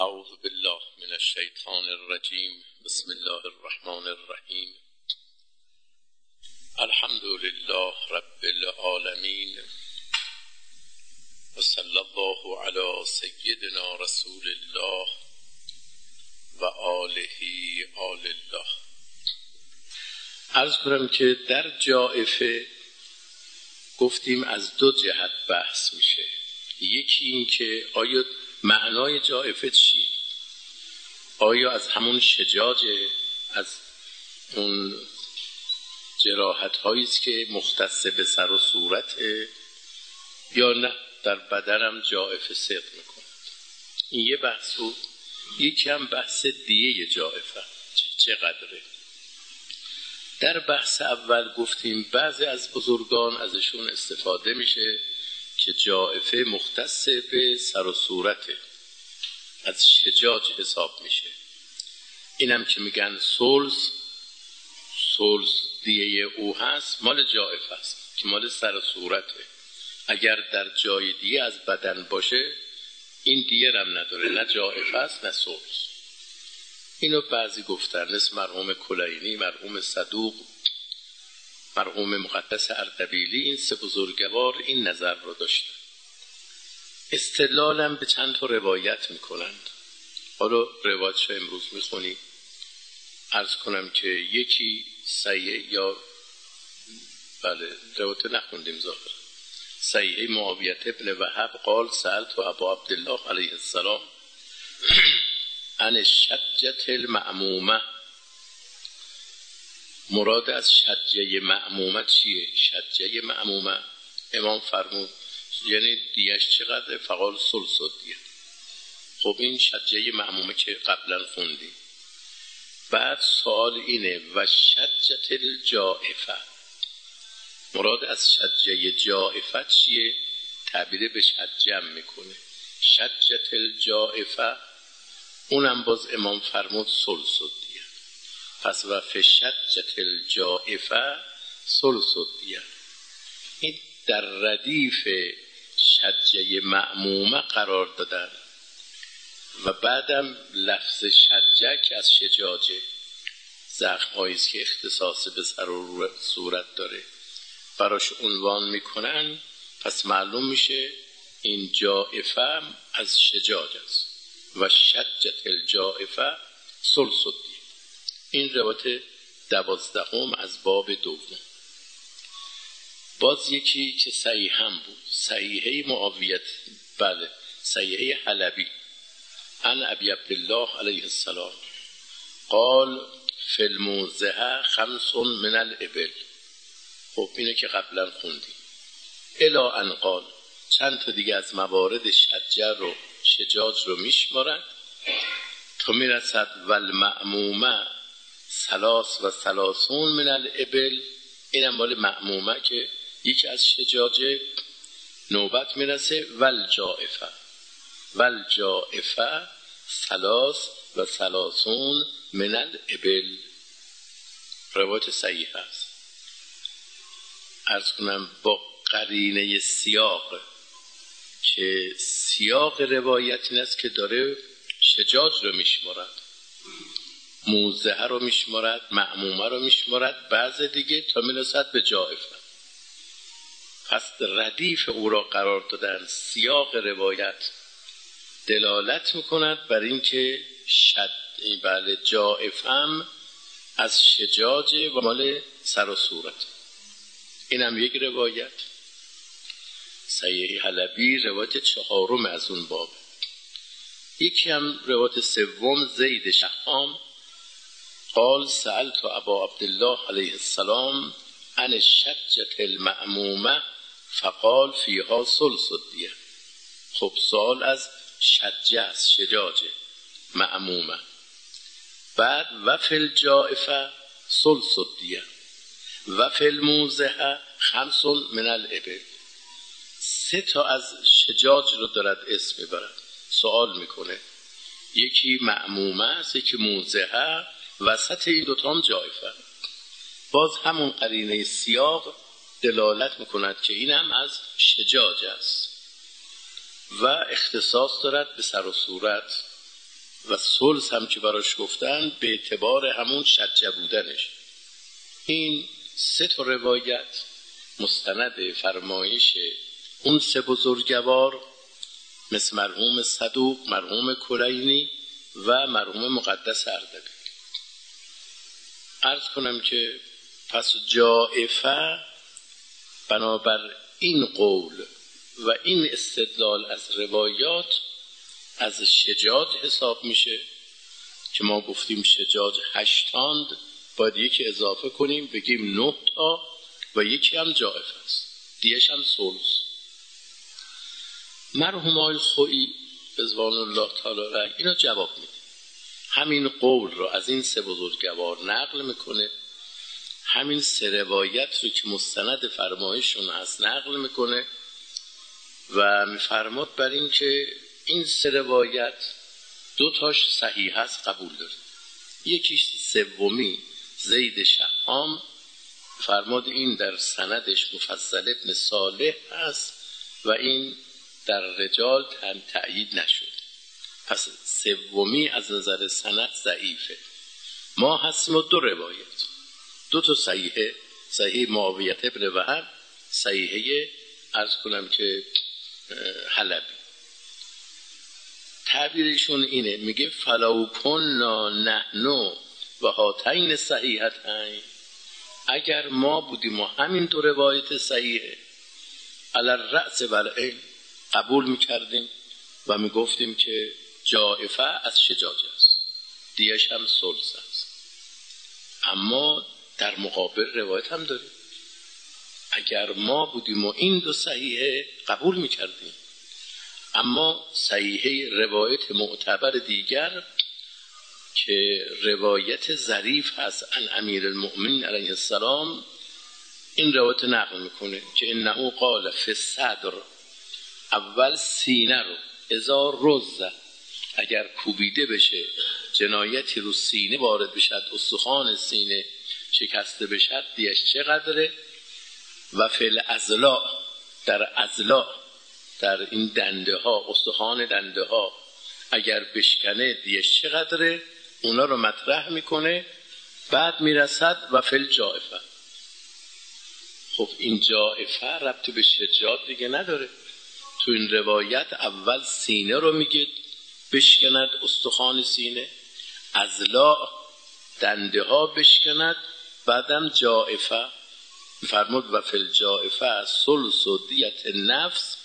اعوذ بالله من الشیطان الرجیم. بسم الله الرحمن الرحیم. الحمد لله رب العالمین و صلی الله علی سیدنا رسول الله و آله آل الله. عرض کنم که در جائفه گفتیم از دو جهت بحث میشه. یکی این که آیا معنای جائفه چیه؟ آیا از همون شجاجه، از اون جراحت هاییست که مختص به سر و صورته، یا نه در بدنم جائفه صدق میکنه؟ این یه بحث بود. یکی هم بحث دیه جائفه چقدره. در بحث اول گفتیم بعضی از بزرگان ازشون استفاده میشه که جائفه مختص به سر و صورته، از شجاج حساب میشه. اینم که میگن سلس دیه او هست مال جائفه است که مال سر و صورته. اگر در جای دیه از بدن باشه این دیه هم نداره، نه جائفه است نه سلس. اینو بعضی گفتن، مثل مرحوم کلینی، مرحوم صدوق، مرحوم مقدس اردبیلی. این سه بزرگوار این نظر رو داشتن. استدلالم به چند تا روایت میکنند. حالا روایتش امروز میخونیم. عرض کنم که یکی صحیح یا روایت نخوندیم ظاهر. صحیح معاویه ابن وهب قال سألت ابا عبدالله علیه السلام عن الشجة المعمومه. مراد از شجه معمومه چیه؟ شجه معمومه امام فرمود یعنی دیش چقدر؟ فقال ثلث دیه. خب این شجه معمومه که قبلا خوندیم. بعد سوال اینه و شجة الجائفه، مراد از شجه جائفه چیه؟ تعبیر به شجه میکنه. شجة الجائفه اونم باز امام فرمود ثلث دیه. پس و فی شجة الجائفه ثلث دیه. این در ردیف شجه معمومه قرار دادن. و بعدم لفظ شجه که از شجاجه، زخم هاییست که اختصاص به سر و صورت داره، براش عنوان میکنن. پس معلوم میشه این جائفه از شجاج است. و شجة الجائفه ثلث دیه. این روایت 12 از باب دوم. باز یکی که صحیح هم بود، صحیحه معاویت، بله صحیحه حلبی، عن ابی عبدالله علیه السلام قال فی الموضع 5 من الابل. خب اینو که قبلا خوندیم. الی ان قال، چند تا دیگه از موارد شجاج رو میشمارند تا میرسد والمعمومه 33 من الابل. اینم مال معمومه که یکی از شجاجه. نوبت میرسه والجائفه 33 من الابل. روایت صحیح است. عرض کنم با قرینه سیاق، که سیاق روایت این است که داره شجاج رو میشمارد، موضعه رو میشمارد، معمومه رو میشمارد، بعض دیگه تا میرسد به جائفه. پس ردیف او را قرار دادن. سیاق روایت دلالت میکند بر این که بله جائفه هم از شجاج و مال سر و صورت. اینم یک روایت. صحیح حلبی روایت 4 از اون باب. یکی هم روایت 3 زید شحام قال سألت ابا عبدالله علیه السلام عن الشجة المعمومه فقال فیها ثلث دیه. خب سوال از شجه است، شجاجه معمومه. بعد و فی الجائفه ثلث دیه و فی الموضع 5 من الابل. 3 تا از شجاج رو دارد اسم میبرد. سوال میکنه یکی معمومه است، یکی موضعه، وسط این دوتا هم جائفه. باز همون قرینه سیاق دلالت میکند که این هم از شجاج است و اختصاص دارد به سر و صورت. و ثلث هم که براش گفتن به اعتبار همون شجه بودنش. این سه تا روایت مستند فرمایش اون سه بزرگوار مثل مرحوم صدوق، مرحوم کلینی و مرحوم مقدس اردبیل. عرض کنم که پس جائفه بنابر این قول و این استدلال از روایات از شجاج حساب میشه که ما گفتیم شجاج 8 تاند، باید یکی اضافه کنیم بگیم 9 تا و یکی هم جائفه است، دیش هم ثلث. مرحوم آقای خویی رضوان الله تعالی علیه اینا جواب میده، همین قول رو از این سه بزرگوار نقل میکنه، همین سه روایت رو که مستند فرمایشون هست نقل میکنه و میفرماد بر این که این سه روایت 2 تاش صحیح هست قبول داره، یکیش سومی زید شهام فرماد این در سندش مفضل ابن صالح هست و این در رجال تأیید نشد، پس سومی از نظر سند ضعیفه. ما هستیم 2 روایت، 2 تا صحیحه، صحیح معاویه ابن وهب، صحیحه عرض کنم که حلبی. تعبیرشون اینه، میگه فلو کننا نحن و هاتین صحیحتین، اگر ما بودیم و همین 2 روایت صحیحه علی الرأس والعین قبول میکردیم و میگفتیم که جائفه از شجاج است، دیش هم ثلث است. اما در مقابل روایت هم داریم، اگر ما بودیم و این 2 صحیحه قبول میکردیم، اما صحیحه روایت معتبر دیگر که روایت ظریف هست عن امیر المؤمنین علیه السلام، این روایت نقل میکنه که انه قال فی الصدر، اول سینه رو اذا رز، اگر کوبیده بشه جنایتی رو سینه وارد بشد، استخوان سینه شکسته بشد دیش چقدره، و فی الاضلاع، در اضلاع در این دنده ها استخوان دنده ها اگر بشکنه دیش چقدره، اونا رو مطرح میکنه، بعد میرسد و فی الجائفه. خب این جائفه ربطی به شجاع دیگه نداره، تو این روایت اول سینه رو میگه بشکند استخوان سینه، اضلاع دنده ها بشکند، بعدم جائفه فرمود و فی الجائفه ثلث دیت النفس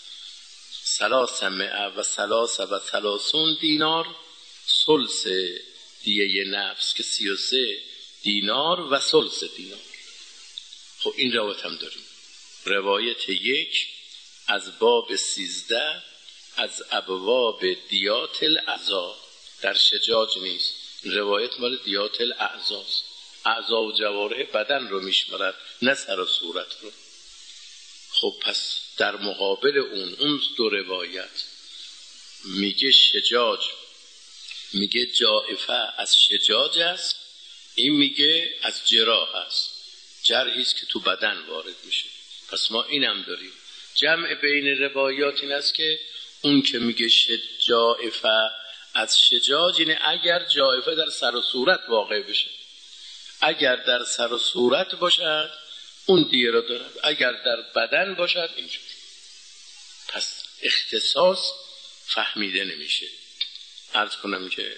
333 دینار، ثلث دیه نفس که 33 دینار و ثلث دینار. خب این روایت هم داریم، روایت 1 از باب 13 از ابواب دیات الاعضا، در شجاج نیست، روایت مال دیات الاعضاست، اعضا و جوارح بدن رو میشمرد نه سر و صورت رو. خب پس در مقابل اون 2 روایت میگه شجاج، میگه جائفه از شجاج است، این میگه از جراح است، جرحیست که تو بدن وارد میشه. پس ما اینم داریم، جمع بین روایات این است که اون که میگه جائفه از شجاج اینه اگر جائفه در سر و صورت واقع بشه، اگر در سر و صورت باشد اون دیه را دارد، اگر در بدن باشد اینجور. پس اختصاص فهمیده نمیشه. عرض کنم که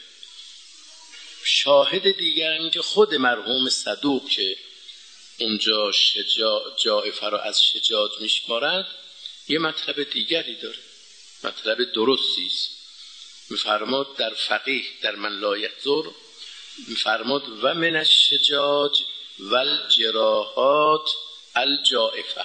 شاهد دیگر این که خود مرحوم صدوق که اونجا جائفه را از شجاج میشمارند یه مطلب دیگری داره، مطلب درستی است. میفرماد در فقیه در من لا یحضر، میفرماد و من الشجاج والجراحات الجائفه،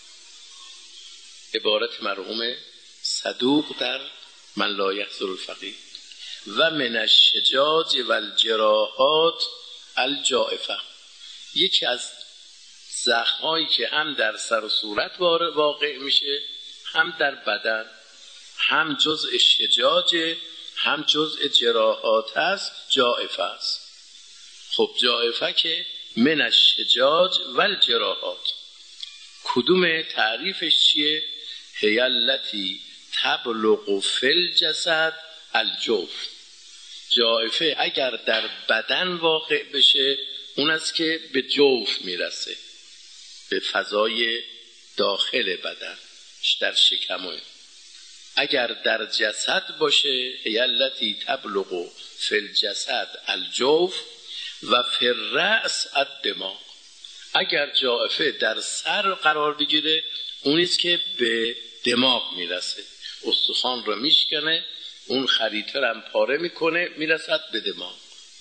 عبارت مرحوم صدوق در من لا یحضر الفقیه، و من الشجاج والجراحات الجائفه، یکی از زخمایی که هم در سر و صورت واقع میشه، هم در بدن، هم جزء شجاج هم جزء جراحات است، جائفه است. خب جائفه که من الشجاج والجراحات، کدوم تعریفش چیه؟ هی التی تبلغ فی الجسد الجوف، جائفه اگر در بدن واقع بشه اون است که به جوف میرسه، به فضای داخل بدن، در شکم. اگر در جسد باشه هی التی تبلغ فی الجسد الجوف و فی الرأس الدماغ. اگر جائفه در سر قرار بگیره اونیست که به دماغ میرسه، استخوان رو میشکنه، اون خریطه رو هم پاره میکنه، میرسد به دماغ.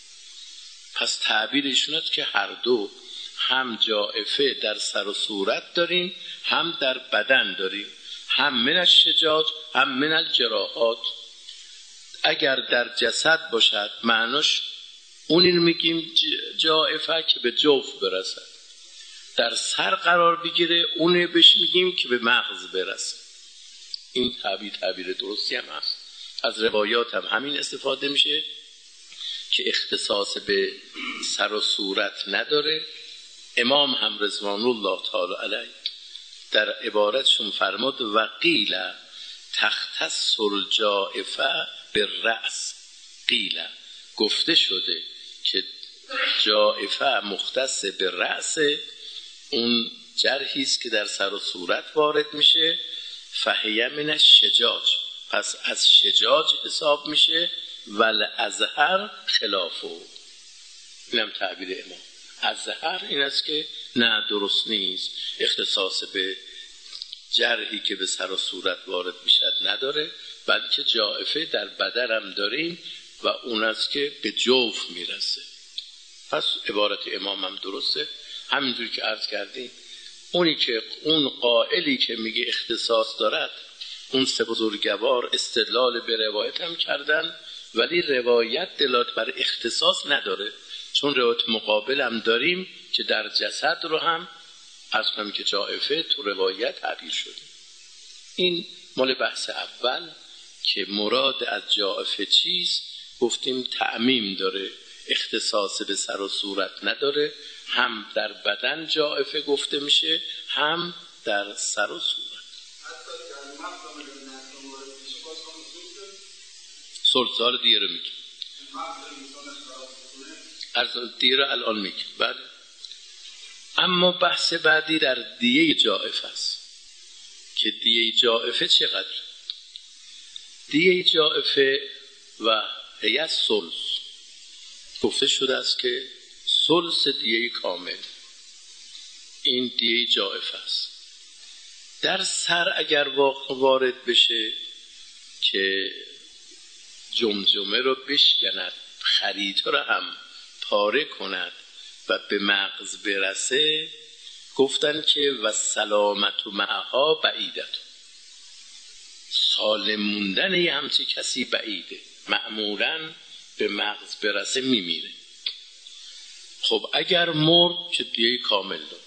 پس تعبیرشونت که هر دو، هم جائفه در سر و صورت داریم، هم در بدن داریم، هم من الشجاج هم من الجراحات. اگر در جسد باشد معناش اونی رو میگیم جائفه که به جوف برسد، در سر قرار بگیره اونی بهش میگیم که به مغز برسه. این تعبیر درستی هم هست. از روایات هم همین استفاده میشه که اختصاص به سر و صورت نداره. امام هم رضوان الله تعالی علیه در عبارتشون فرمود وقیل تختص الجائفه بالرأس. قیل گفته شده که جائفه مختص به رأس، اون جرحی است که در سر و صورت وارد میشه. فهیه من الشجاج، پس از شجاج حساب میشه. والازهر خلافه. اینم تعبیر امام. ازهر این است که نه درست نیست، اختصاص به جرحی که به سر و صورت وارد میشد نداره، بلکه جائفه در بدن هم داریم و اون است که به جوف میرسه. پس عبارت امام هم درسته. همینجوری که عرض کردیم اون قائلی که میگه اختصاص دارد، اون سه بزرگوار استدلال به روایت هم کردن، ولی روایت دلالت بر اختصاص نداره، چون روایت مقابل هم داریم که در جسد رو هم از کنم که جائفه تو روایت تعبیر شده. این مال بحث اول که مراد از جائفه چیست. گفتیم تعمیم داره، اختصاص به سر و صورت نداره، هم در بدن جائفه گفته میشه هم در سر و صورت. سلسال دیگه رو میگه، از دیگه رو الان میگه. بله. اما بحث بعدی در دیه جائفه است که دیه جائفه چقدر؟ دیه جائفه و هیئت ثلث گفته شده است که ثلث دیه کامل این دیه جائفه است. در سر اگر وارد بشه که جمجمه رو بشکند، خریطه رو هم پاره کند و به مغز برسه، گفتن که و سلامت و معها بعیدت، سالم موندن یه همچی کسی بعیده، معمولاً به مغز برسه میمیره. خب اگر مرد که دیه کامل داره،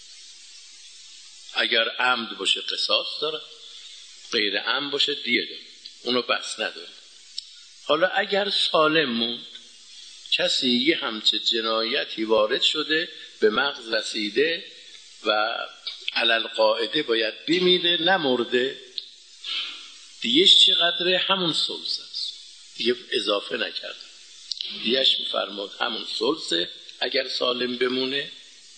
اگر عمد باشه قصاص داره، غیر عمد باشه دیه داره، اونو بس نداره. حالا اگر سالم موند، کسی یه همچه جنایتی وارد شده، به مغز رسیده و علل قاعده باید بمیره، نمرده، دیهش چقدره؟ همون ثلث است، دیگه اضافه نکرد. دیهش میفرماد همون ثلثه اگر سالم بمونه.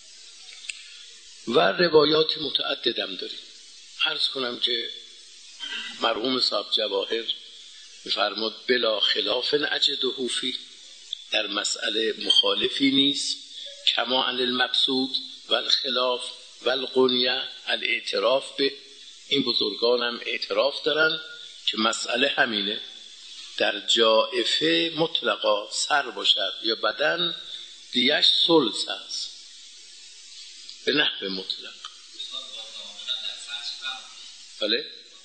و روایات متعددم داریم. عرض کنم که مرحوم صاحب جواهر میفرماد بلا خلاف اجده فی، در مسئله مخالفی نیست، کما عن المقصود و الخلاف و القنیه الاعتراف به. این بزرگان هم اعتراف دارن که مسئله همینه، در جائفه مطلقا سر باشد یا بدن دیش ثلث است به نحو مطلق. بله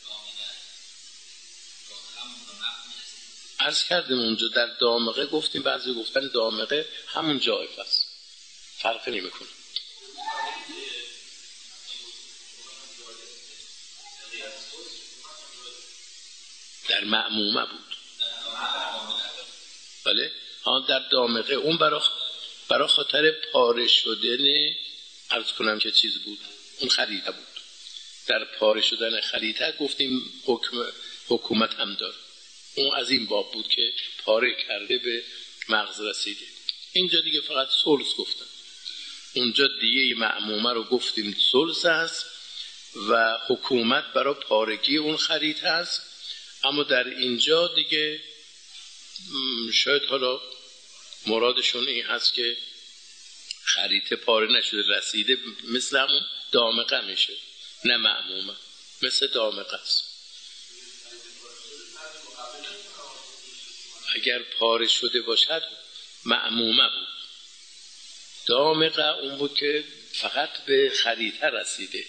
عرض کردیم اونجا در دامغه گفتیم، بعضی گفتن دامغه همون جائفه است، فرق نمیکنه. در معمومه بود. بله در دامغه اون برای خاطر پاره شدن، عرض کنم که چیز بود، اون خریطه بود. در پاره شدن خریطه گفتیم حکومت هم داره، اون از این باب بود که پاره کرده به مغز رسیده. اینجا دیگه فقط ثلث گفتن. اونجا دیگه معمومه رو گفتیم ثلث است و حکومت برای پارگی اون خرید هست. اما در اینجا دیگه شاید حالا مرادشون این هست که خرید پاره نشده، رسیده، مثل همون دامغه میشه، نه معمومه، مثل دامغه است. اگر پاره شده باشد معمومه بود. دامغه اون بود که فقط به خریطه رسیده.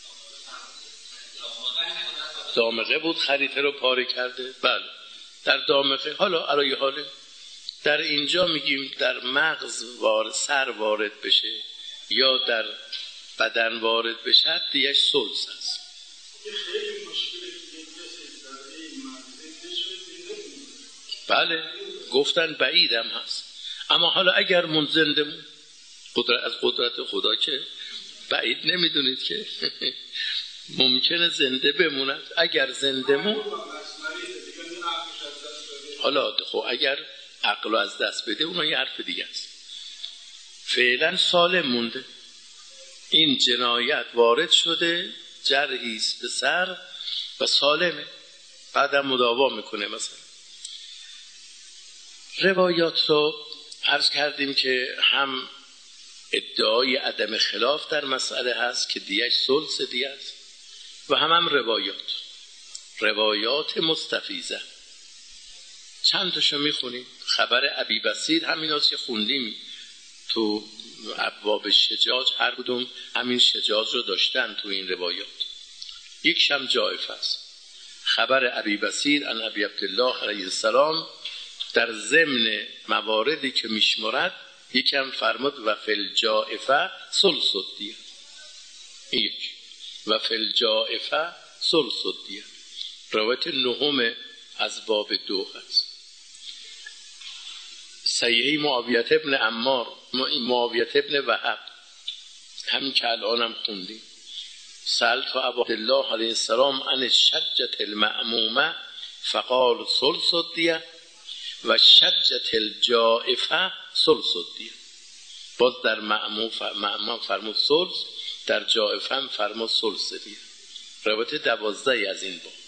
دامغه بود خریطه رو پاره کرده. بله در دامغه. حالا علای حاله در اینجا میگیم در مغز سر وارد بشه یا در بدن وارد بشه دیگه ثلث است. بله گفتن بعیدم هست. اما حالا اگر من زنده مون، از قدرت خدا که بعید نمیدونید که ممکنه زنده بموند. اگر زنده مون، حالا خب اگر عقل از دست بده اون یه حرف دیگه است. فعلا سالم مونده. این جنایت وارد شده، جرحی است به سر و سالمه، بعدم مداوا میکنه. مثلا روایات رو عرض کردیم که هم ادعای عدم خلاف در مسئله هست که دیگه ثلث دیگه است و هم روایات مستفیضه. چند تاشو میخونیم. خبر ابی بصیر همین هست که خوندیم تو ابواب شجاج، هر کدوم همین شجاج رو داشتن تو این روایات. یک شم جائفه است. خبر ابی بصیر ان ابی عبدالله علیه السلام در ضمن مواردی که میشمرد یکم فرمود و فل جائفه ثلث الدیه. یک و فل جائفه ثلث الدیه. روایت نهم از باب 2 هست. صحیح معاویه ابن عمار، معاویه ابن وهب، همین که الانم خوندیم. سألت ابا عبدالله علیه السلام عن الشجة المأمومه فقال ثلث الدیه و شجة الجائفه ثلث الدیه. باز در معموم فرمود ثلث، در جائفه هم فرمود ثلث دیه. روایت 12 از این باب.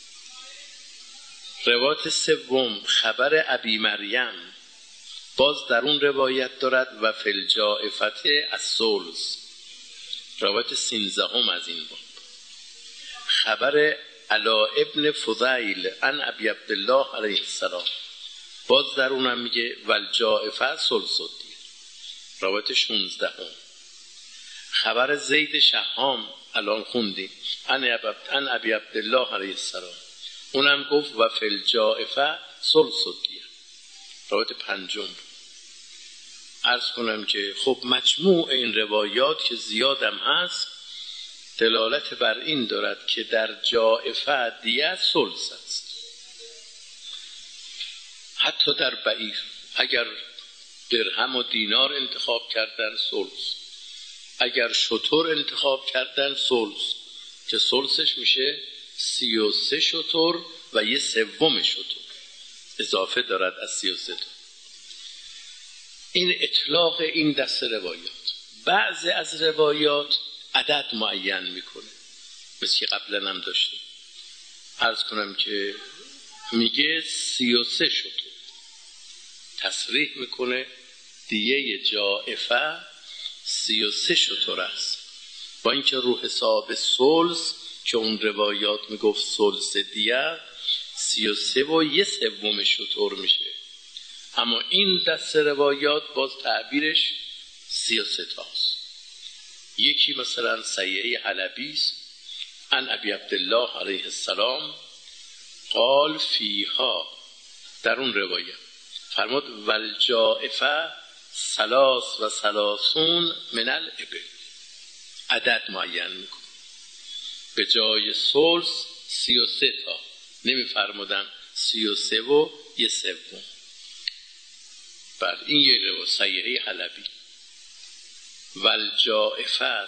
روایت سوم خبر ابی مریم، باز در اون روایت دارد و فی الجائفه الثلث. روایت 13 از این باب. خبر علا ابن فضیل عن ابی عبدالله علیه السلام، باز در اونم میگه والجائفه ثلث الدیه. روایت 16. خبر زید شهام الان خوندیم عن ابی عبدالله علیه السلام، اونم گفت و فی الجائفه ثلث الدیه. روایت 5. عرض کنم که خب مجموع این روایات که زیادم هست دلالت بر این دارد که در جائفه دیه ثلث است. حتی در بعیر اگر درهم و دینار انتخاب کردن ثلث، اگر شتر انتخاب کردن ثلث، که ثلثش میشه 33 شتر و 1/3 شتر اضافه دارد از 33. این اطلاق این دست روایات. بعضی از روایات عدد معین میکنه، مثل که قبلا هم داشتیم. عرض کنم که میگه 33 شتر، تصریح میکنه دیه جائفه 33 شتر است، با اینکه رو حساب ثلث که اون روایات میگفت ثلث دیه 33 و 1/3 شتر میشه، اما این دست روایات باز تعبیرش 33 تاست. یکی مثلا صحیح حلبی است عن ابی عبدالله علیه السلام قال فیها، در اون روایت فرمود والجائفه 33 من الابل، عدد معین میکن. به جای ثلث 33 تا، نمی فرمودن 33 و 1/3. بله این یه روایت صحیح حلبی. والجائفه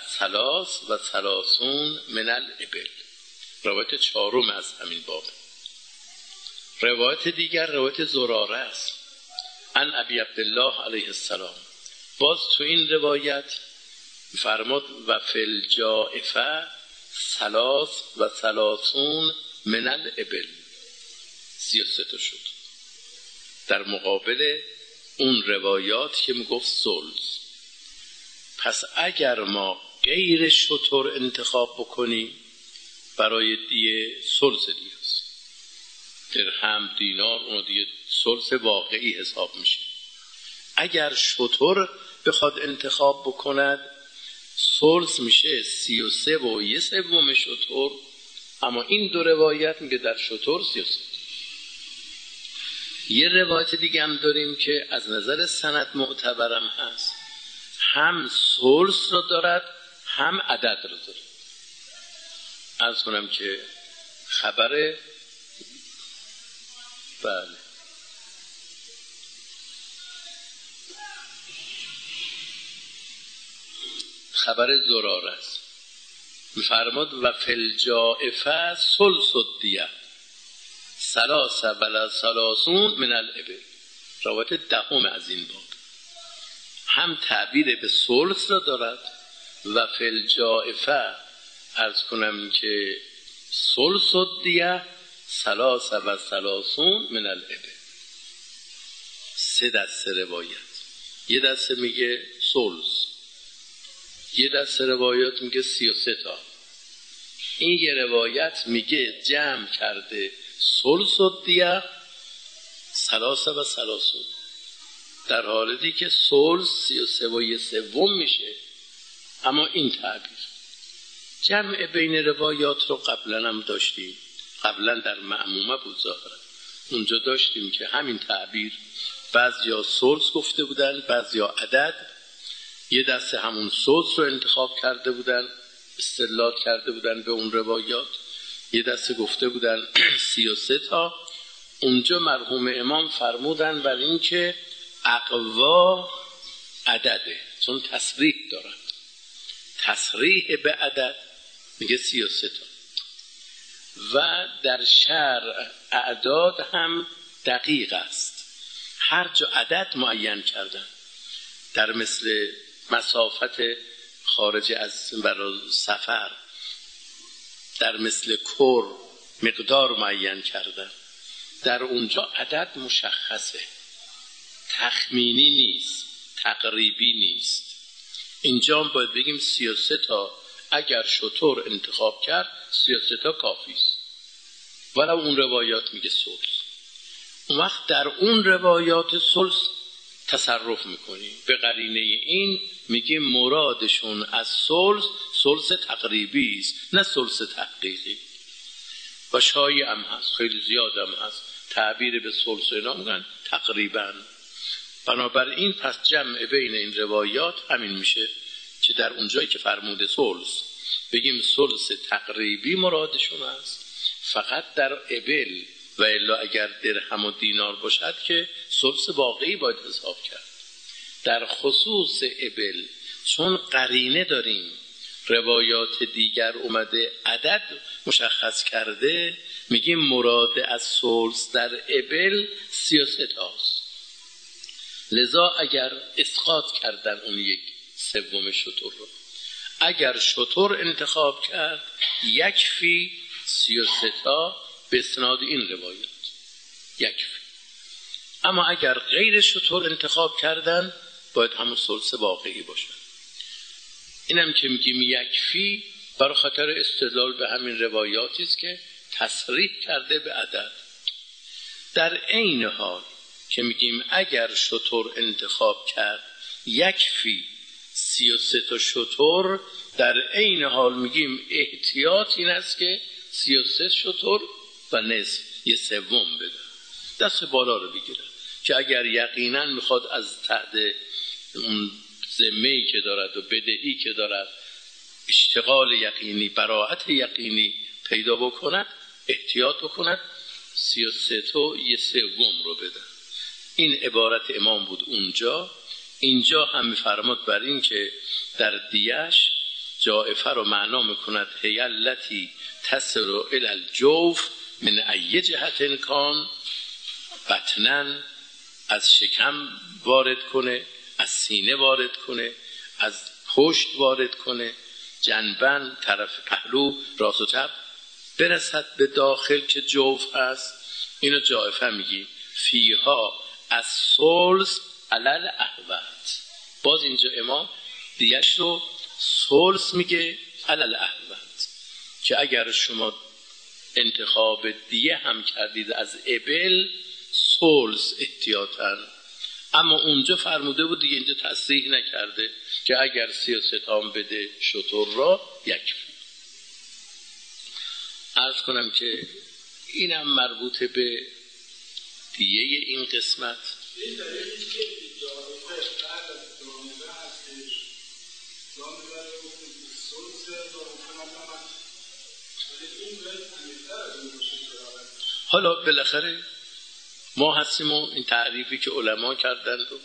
33 من الابل، روایت 4 از همین باب. روایت دیگر روایت زراره است عن ابی عبدالله علیه السلام. باز تو این روایت فرمود و فی الجائفه ثلاث و ثلاثون من الابل، 33 تا شد، در مقابل اون روایات که میگفت سلس. پس اگر ما غیر شتر انتخاب بکنیم برای دیه، سلس دیه است. درهم، دینار، اون دیگه سلس واقعی حساب میشه. اگر شتر بخواد انتخاب بکند سلس میشه 33 و 1/3 شتر، اما این دو روایت میگه در شتر 33. یه روایت دیگه هم داریم که از نظر سند معتبرم هست، هم سلس رو دارد هم عدد رو دارد. عرض کنم که خبر خبر زراره است. می‌فرماد و فی الجائفه ثلث الدیه ثلاث و ثلاثون من الابل. روایت دهم از این باب هم تعبیر به ثلث را دارد و فی الجائفه عرض کنم که ثلث الدیه ثلاث و ثلاثون من الابل. 3 دسته روایت، یه دسته میگه ثلث، یه دسته روایت میگه 33 تا. این یه روایت میگه جمع کرده ثلث الدیه ثلاث و ثلاثون، در حالتی که ثلث 33 و 1/3 میشه. اما این تعبیر جمع بین روایات رو قبلا هم داشتیم، قبلا در معمومه بود ظاهرا، اونجا داشتیم که همین تعبیر بعضیا ثلث گفته بودن بعضیا عدد. یه دسته همون ثلث رو انتخاب کرده بودن، استدلال کرده بودن به اون روایات. یه دسته گفته بودن 33 تا. اونجا مرحوم امام فرمودن بر این که اقوا عدده، چون تصریح دارن، تصریح به عدد میگه 33 تا. و در شرع اعداد هم دقیق است، هر جا عدد معین کردن، در مثل مسافت خارج از برای سفر، در مثل کور مقدار معین کردن، در اونجا عدد مشخصه، تخمینی نیست، تقریبی نیست. اینجا هم باید بگیم 33 تا. اگر شتر انتخاب کرد 33 تا کافی است، ولی اون روایات میگه ثلث. اون وقت در اون روایات ثلث تصرف میکنیم، به قرینه این میگیم مرادشون از ثلث تقریبی است، نه ثلث تحقیقی. و شایع هم هست، خیلی زیاد هم هست، تعبیر به ثلث اینا میگن تقریبا. بنابراین پس جمع بین این روایات همین میشه که در اونجایی که فرموده ثلث بگیم ثلث تقریبی مرادشون است، فقط در ابل، و الا اگر درهم و دینار باشد که ثلث واقعی باید حساب کرد. در خصوص ابل چون قرینه داریم، روایات دیگر اومده عدد مشخص کرده، میگیم مراد از ثلث در ابل 33 تاست. لذا اگر اسقاط کردن اون 1/3 شتر رو، اگر شتر انتخاب کرد یکفی 33 تا به اسناد این روایات یکفی. اما اگر غیر شتر انتخاب کردن باید همون ثلث واقعی باشه. اینم که میگیم یکفی برای خاطر استدلال به همین روایاتی است که تصریح کرده به عدد. در عین حال که میگیم اگر شتر انتخاب کرد یکفی 33 تا شتر، در عین حال میگیم احتیاط این است که 33 شتر و نصف 1/3 بده، دست بالا رو بگیره، که اگر یقینا میخواد از تحت اون ذمه‌ای که دارد و بدهی که دارد اشتغال یقینی، براءت یقینی پیدا بکند، احتیاط بکند 33 تا 1/3 رو بده. این عبارت امام بود اونجا. اینجا هم میفرماد بر این که در دیش جائفه رو معنا میکند هی التی تصل الی الجوف من ای جهت کان بطنن از شکم وارد کنه، از سینه وارد کنه، از پشت وارد کنه، جنبن، طرف پهلو، راست و چپ، برسد به داخل که جوف هست. اینو جائفه میگی. فیها از سلس علل احوت. باز اینجا امام دیگش رو سلس میگه علل احوت، که اگر شما انتخاب دیه هم کردید از ابل سلس احتیاطاً، اما اونجا فرموده بود دیگه، اینجا تصریح نکرده که اگر 33 تام بده شتر را یکفی. عرض کنم که اینم مربوط به دیه این قسمت. این دلیلی که جامعه بعد از جامعه هستش، جامعه رو گفتیم که سلس جامعه مثلا ولی این باید عمیق‌تر از این باشه. حالا بالاخره ما هستیم و این تعریفی که علما کردن رو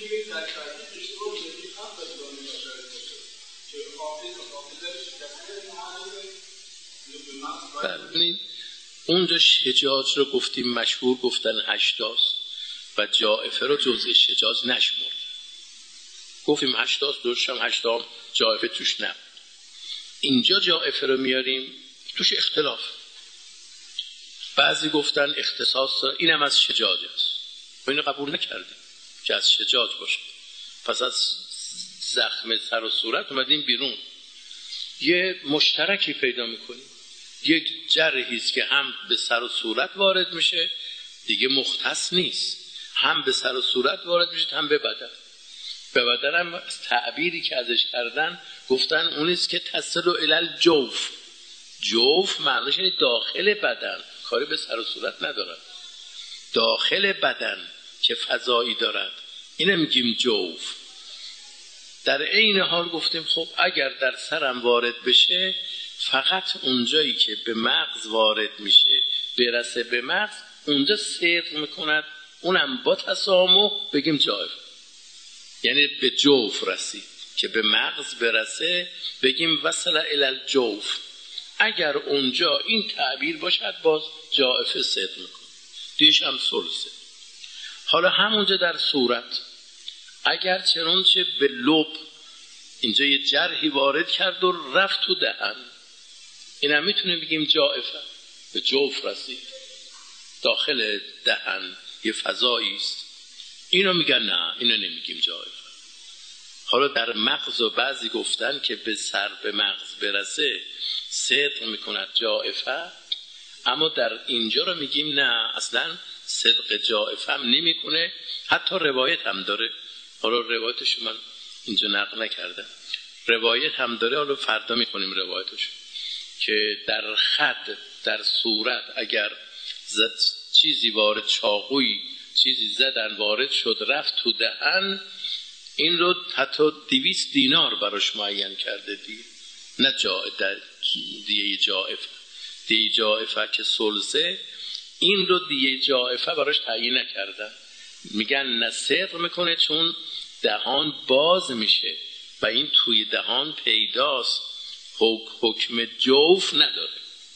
بله. اونجا شجاج رو گفتیم مشهور گفتن 80 و جائفه رو جزء شجاج نشمرد، گفتیم 80 درشم 80 جائفه توش نه. اینجا جائفه رو میاریم توش اختلاف، بعضی گفتن اختصاص اینم از شجاج است، ما اینو قبول نکردیم که از شجاج باشه. پس از زخم سر و صورت اومدیم بیرون، یه مشترکی پیدا میکنیم، یک جرحی است که هم به سر و صورت وارد میشه، دیگه مختص نیست، هم به سر و صورت وارد میشه هم به بدن. به بدن هم از تعبیری که ازش کردن گفتن اونیست که تصل الی جوف. جوف معنیش اینه داخل بدن، کاری به سر و صورت ندارد، داخل بدن که فضایی دارد، اینه میگیم جوف. در عین حال گفتیم خب اگر در سرم وارد بشه، فقط اونجایی که به مغز وارد میشه برسه به مغز، اونجا صدق میکند، اونم با تسامح بگیم جائف، یعنی به جوف رسید که به مغز برسه بگیم وصل الی الجوف. اگر اونجا این تعبیر باشد باز جائفه صدق میکنه، دیش هم سلسه. حالا همونجا در صورت اگر چنانچه به لب اینجا یه جرحی وارد کرد و رفت تو دهن، این هم میتونه بگیم جائفه، به جوف رسید، داخل دهن یه فضایی است، اینو میگن نه، اینو نمیگیم جائفه. حالا در مغز و بعضی گفتن که به سر به مغز برسه صدق میکند جائفه، اما در اینجا رو میگیم نه، اصلا صدق جائفه هم نمیکنه. حتی روایت هم داره، حالا روایتش من اینجا نقل نکردم، روایت هم داره، حالا فردا میکنیم روایتش، که در خد در صورت اگر چیزی وارد، چاقوی چیزی زدن وارد شد رفت تو دهن، این رو حتی 200 دینار براش معین کرده دیگه، نه دیه جائفه. دیه جائفه که سلسه، این رو دیه جائفه براش تعیین نکردن، میگن نه صدق میکنه چون دهان باز میشه و این توی دهان پیداست، حکم جوف نداره.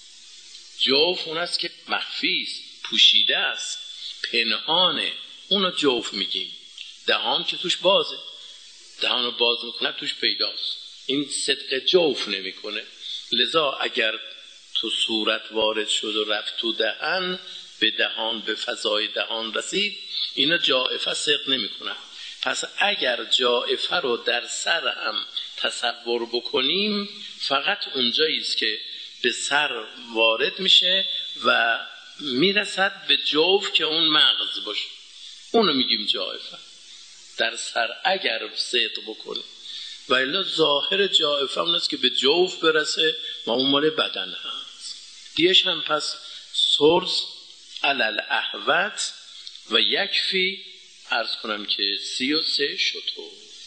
جوف اون است که مخفی است، پوشیده است، پنهانه، اونو جوف میگیم. دهان که توش بازه، دهان رو باز میکنه توش پیداست، این صدق جوف نمیکنه. لذا اگر تو صورت وارد شد و رفت تو دهن، به دهان به فضای دهان رسید، اینا جائفه صدق نمیکنه. پس اگر جائفه رو در سر هم تصور بکنیم، فقط اونجایی است که به سر وارد میشه و میرسد به جوف که اون مغز باشه، اونو میگیم جائفه در سر اگر صدق بکنه. و الا ظاهر جائفه اون است که به جوف برسه و اون مال بدن هست. دیش هم پس سرس علل احوت و یکفی، عرض کنم که 33 شتر.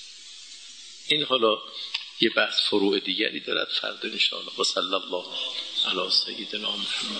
این حالا یه بحث فروع دیگری دارد، فردا ان شاء الله. و صلی الله علی سیدنا محمد.